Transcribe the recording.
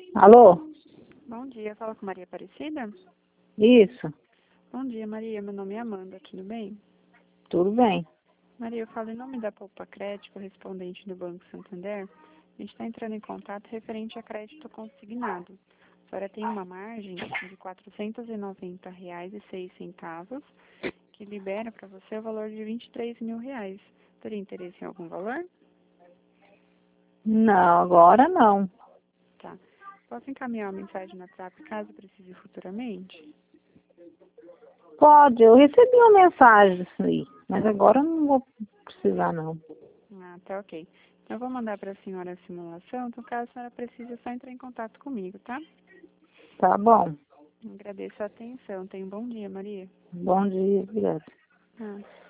Alô? Bom dia, fala com Maria Aparecida? Isso, Bom dia, Maria. Meu nome é Amanda, tudo bem? tudo bem. Maria, eu falo em nome da Poupa Crédito, correspondente do Banco Santander. A gente está entrando em contato referente a crédito consignado. A senhora tem uma margem de R$ 490,06 que libera para você o valor de R$ 23 mil. Teria interesse em algum valor? Não, agora não. Tá. Posso encaminhar uma mensagem no WhatsApp caso precise futuramente? Pode, eu recebi uma mensagem disso aí, mas agora eu não vou precisar não. Ah, tá ok. Então eu vou mandar para a senhora a simulação, então caso a senhora precise, é só entrar em contato comigo, tá? Tá bom. Agradeço a atenção. Tenha um bom dia, Maria. Bom dia, obrigada. Ah.